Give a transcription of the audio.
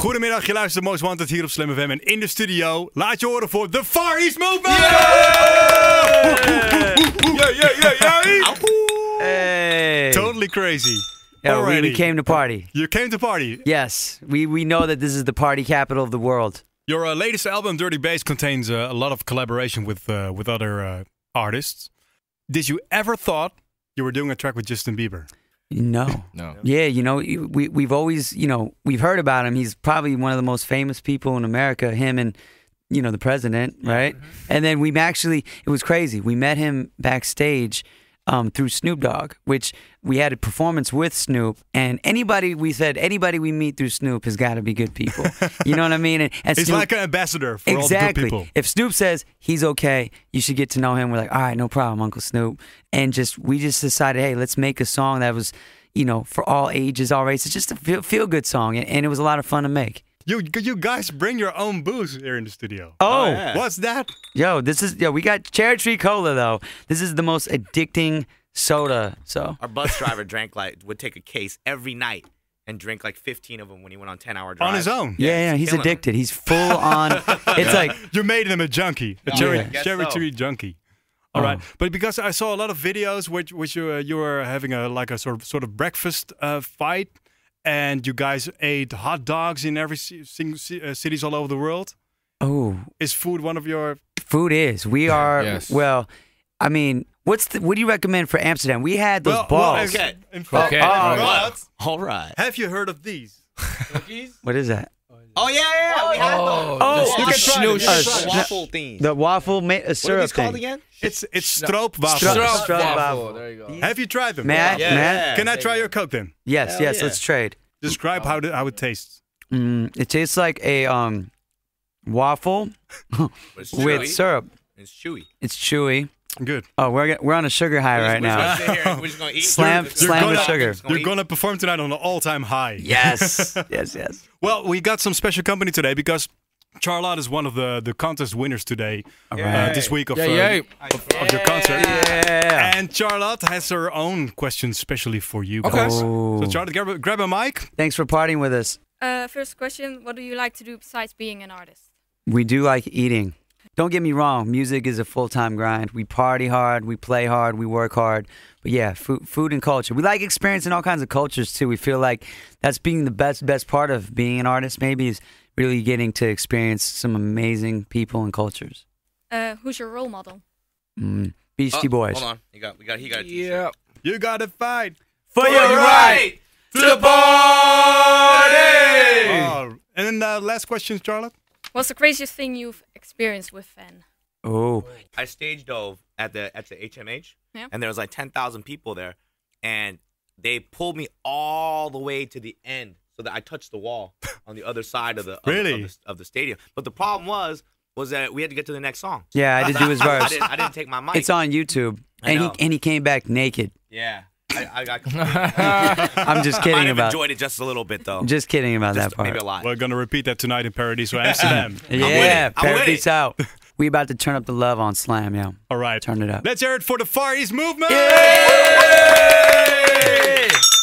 Goedemiddag, je luistert Most Wanted hier op Slam FM. En in de studio, laat je horen voor The Far East Movement! Hey. Totally crazy. Yeah, we came to party. You came to party. Yes, we know that this is the party capital of the world. Your latest album, Dirty Bass, contains a lot of collaboration with other artists. Did you ever thought you were doing a track with Justin Bieber? No. Yeah, we've always, we've heard about him. He's probably one of the most famous people in America, him and, the president, right? Mm-hmm. And then it was crazy. We met him backstage through Snoop Dogg, which we had a performance with Snoop. And anybody we meet through Snoop has got to be good people. You know what I mean? And he's Snoop, like an ambassador for all the good people. If Snoop says he's okay, you should get to know him. We're like, all right, no problem, Uncle Snoop. And we just decided, hey, let's make a song that was, for all ages, all races, just a feel-good song. And it was a lot of fun to make. You guys bring your own booze here in the studio. Oh, yeah. What's that? We got Cherry Tree Cola though. This is the most addicting soda. So our bus driver would take a case every night and drink like 15 of them when he went on 10-hour drives. On his own? Yeah, he's addicted. He's full on. It's like you made him a junkie, a cherry tree junkie. All right, but because I saw a lot of videos which you were having a sort of breakfast fight. And you guys ate hot dogs in every cities all over the world. Oh, is food one of your? Food is. We are. Yes. Well, I mean, what do you recommend for Amsterdam? We had those balls. Okay. All right. Have you heard of these? What is that? Oh yeah. We had those. You can try the waffle thing. The waffle syrup what are these thing. called again? It's stroopwafel. Stroopwafel. There you go. Have you tried them? Matt? Can I try your Coke then? Yes. Let's trade. Describe how it tastes. It tastes like a waffle with syrup. It's chewy. It's chewy. Good. Oh, we're on a sugar high right now. We're just gonna eat. Slam the sugar. You're gonna perform tonight on an all-time high. Yes. Well, we got some special company today because Charlotte is one of the contest winners today, this week of your concert. Yeah. And Charlotte has her own question specially for you guys. Okay. Oh. So Charlotte, grab a mic. Thanks for partying with us. First question, what do you like to do besides being an artist? We do like eating. Don't get me wrong, music is a full-time grind. We party hard, we play hard, we work hard. But yeah, food and culture. We like experiencing all kinds of cultures too. We feel like that's being the best part of being an artist maybe is really getting to experience some amazing people and cultures. Who's your role model? Beastie Boys. Hold on. He got a t-shirt. Yeah. You gotta fight For your right to the party. And then last question, Charlotte. What's the craziest thing you've experienced with Fan? Oh. I stage dove at the HMH, Yeah. and there was like 10,000 people there, and they pulled me all the way to the end so that I touched the wall on the other side of the stadium. But the problem was that we had to get to the next song. Yeah, I had to do his verse. I didn't take my mic. It's on YouTube. And he came back naked. Yeah. I got I'm just kidding I might have about enjoyed it just a little bit, though. Just kidding about that part. Maybe a lot. We're gonna repeat that tonight in Paradiso, Amsterdam. Yeah, I'm with Paradise it. out. We about to turn up the love on Slam, yeah. All right. Turn it up. Let's hear it for the Far East Movement! Yay!